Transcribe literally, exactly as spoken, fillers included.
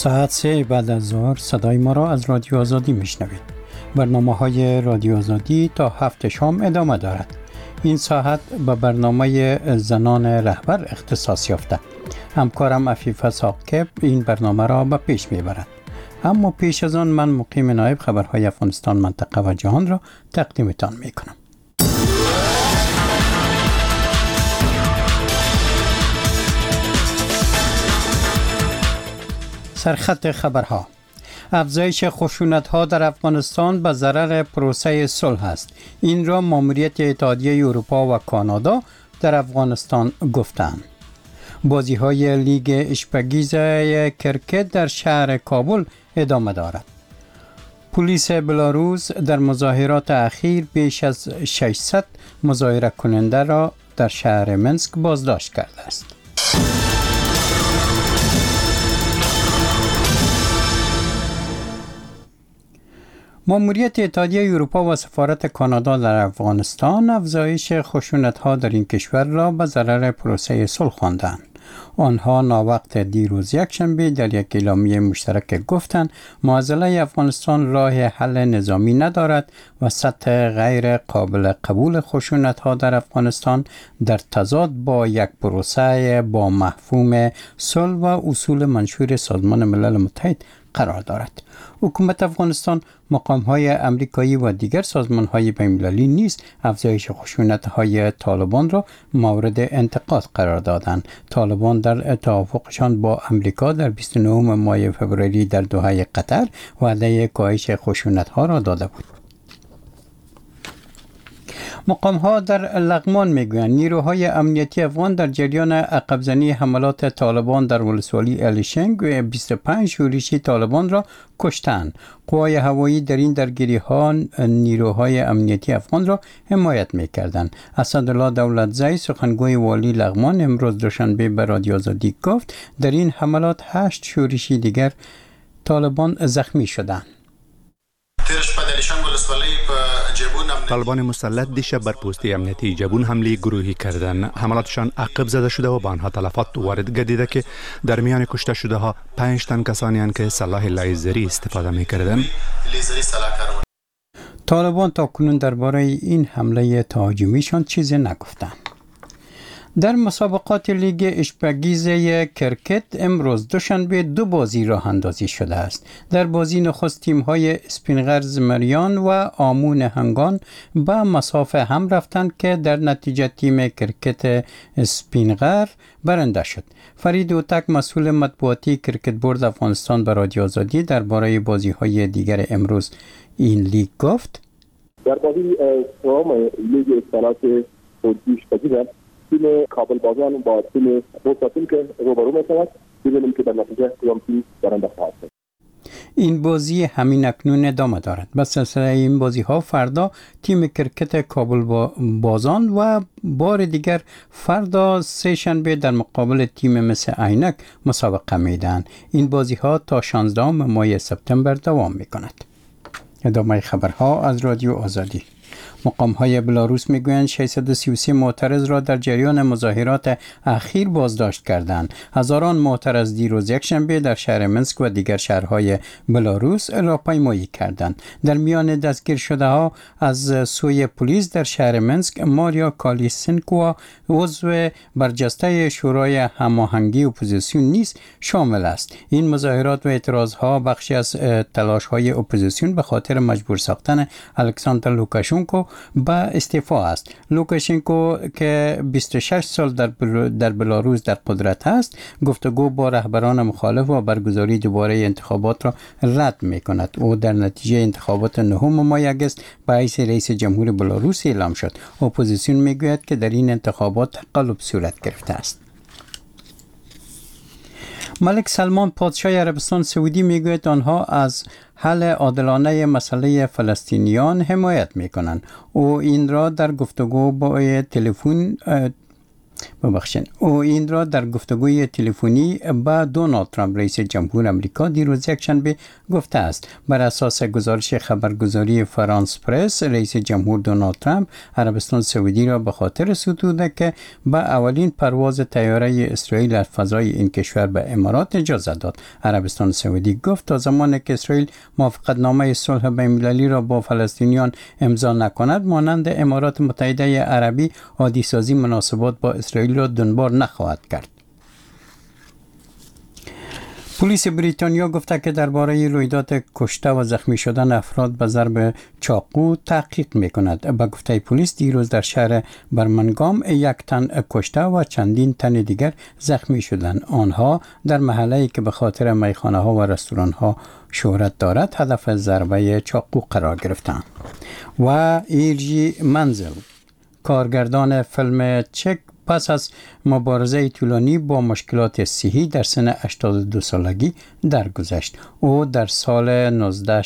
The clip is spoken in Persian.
ساعت سه بعد از ظهر صدای ما را از رادیو آزادی میشنوید. برنامه های رادیو آزادی تا هفت شام ادامه دارد. این ساعت به برنامه زنان رهبر اختصاص یافته. همکارم عفیفه ساقب این برنامه را به پیش میبرد. اما پیش از آن من مقیم نایب خبرهای افغانستان منطقه و جهان را تقدیمتان میکنم. سرخط خبرها: افزایش خشونت‌ها در افغانستان به ضرر پروسه صلح است. این را ماموریت اتحادیه اروپا و کانادا در افغانستان گفتند. بازی‌های لیگ اشپگیز کرکت در شهر کابل ادامه دارد. پلیس بلاروس در مظاهرات اخیر بیش از ششصد مظاهره کننده را در شهر منسک بازداشت کرده است. ماموریت اتحادیه اروپا و سفارت کانادا در افغانستان افزایش خشونت‌ها در این کشور را به ضرر پروسه صلح خواندند. آنها ناوقت دیروز یکشنبه در یک اعلامیه مشترک گفتند معضله افغانستان راه حل نظامی ندارد و سطح غیر قابل قبول خشونت‌ها در افغانستان در تضاد با یک پروسه با مفهوم صلح و اصول منشور سازمان ملل متحد قرار دارد. حکومت افغانستان، مقام‌های امریکایی و دیگر سازمان‌های بین‌المللی نیز افزایش خشونت‌های طالبان را مورد انتقاد قرار دادند. طالبان در توافقشان با امریکا در بیست و نهم ماه فوریه در دوحه قطر وعده کاهش خشونت‌ها را داده بود. مقام‌ها در لغمان میگویند نیروهای امنیتی افغان در جریان عقب‌زنی حملات طالبان در ولسوالی الیشنگ بیست و پنج شورشی طالبان را کشتند. قوای هوایی در این درگیری‌ها نیروهای امنیتی افغان را حمایت می‌کردند. اسدالله دولتزی سخنگوی والی لغمان امروز دوشنبه به رادیو آزادی گفت در این حملات هشت شورشی دیگر طالبان زخمی شدند. طالبان مسلط دیشب بر پستی امنیتی جبون حمله گروهی کردند. حملاتشان عقب زده شده و به آنها تلفات وارد گردیده که در میان کشته شده ها پنج تن کسانی هستند که سلاح لیزری استفاده می‌کردند. طالبان تا کنون درباره این حمله تهاجمیشان چیزی نگفتند. در مسابقات لیگ اشپگیز کرکت امروز دوشنبه دو بازی راه اندازی شده است. در بازی نخست تیم‌های اسپینغر زمریان و آمون هنگان به مسافه هم رفتند که در نتیجه تیم کرکت اسپینغر برنده شد. فرید اوتک مسئول مطبوعاتی کرکت بورد افغانستان به رادیو آزادی درباره بازی‌های دیگر امروز این لیگ گفت: در بازی سوم لیگ اصطلاحات اشپگیز تیم کابل بازان با تیم بوساتون که روبرو می‌شود، ببینیم که در نتیجه کدام تیم برنده خواهد شد. این بازی همین اکنون ادامه دارد. به سلسله این بازی ها فردا تیم کرکت کابل بازان و بار دیگر فردا سه شنبه در مقابل تیم مثل عینک مسابقه میدهند. این بازی ها تا شانزدهم ماه سپتامبر دوام میکند. ادامه خبرها از رادیو آزادی. مقام‌های بلاروس میگویند ششصد و سی و سه معترض را در جریان مظاهرات اخیر بازداشت کردند. هزاران معترض دیروز یکشنبه در شهر منسک و دیگر شهرهای بلاروس راهپیمایی کردند. در میان دستگیر شده ها از سوی پلیس در شهر منسک ماریا کالیسنکو عضو برجسته شورای هماهنگی اپوزیسیون نیز شامل است. این مظاهرات و اعتراضها بخشی از تلاش‌های اپوزیسیون به خاطر مجبور ساختن الکساندر لوکاشنکو به استعفا است. لوکاشنکو که بیست و شش سال در, بل... در بلاروس در قدرت است، گفتگو با رهبران مخالف و برگزاری دوباره انتخابات را رد می کند. او در نتیجه انتخابات نهم ماه اگست به حیث رئیس جمهور بلاروس اعلام شد. اپوزیسیون می گوید که در این انتخابات تقلب صورت گرفته است. ملک سلمان پادشاه عربستان سعودی میگوید آنها از حل عادلانه مسئله فلسطینیان حمایت میکنند. او این را در گفتگو با تلفن ببخشید. او این را در گفتگوی تلفنی با دونالد ترامپ رئیس جمهور آمریکا دیروز یکشنبه گفته است. بر اساس گزارش خبرگزاری فرانس پرس، رئیس جمهور دونالد ترامپ عربستان سعودی را به خاطر ستوده که با اولین پرواز طیاره اسرائیل از فضای این کشور به امارات اجازه داد. عربستان سعودی گفت تا زمانی که اسرائیل موافقتنامه صلح بین‌المللی را با فلسطینیان امضا نکند، مانند امارات متحده عربی عادی سازی مناسبات با اسرائیل را دنبال نخواهد کرد. پلیس بریتانیا گفته که درباره رویداد کشته و زخمی شدن افراد به ضرب چاقو تحقیق می‌کند. به گفته پلیس دیروز در شهر برمنگام یک تن کشته و چندین تن دیگر زخمی شدند. آنها در محله‌ای که به خاطر میخانه‌ها و رستوران‌ها شهرت دارد هدف ضربه چاقو قرار گرفتند. و ایرجی منزل، کارگردان فیلم چک، پس از مبارزه طولانی با مشکلات صحی در سن هشتاد و دو سالگی درگذشت. او در سال نوزده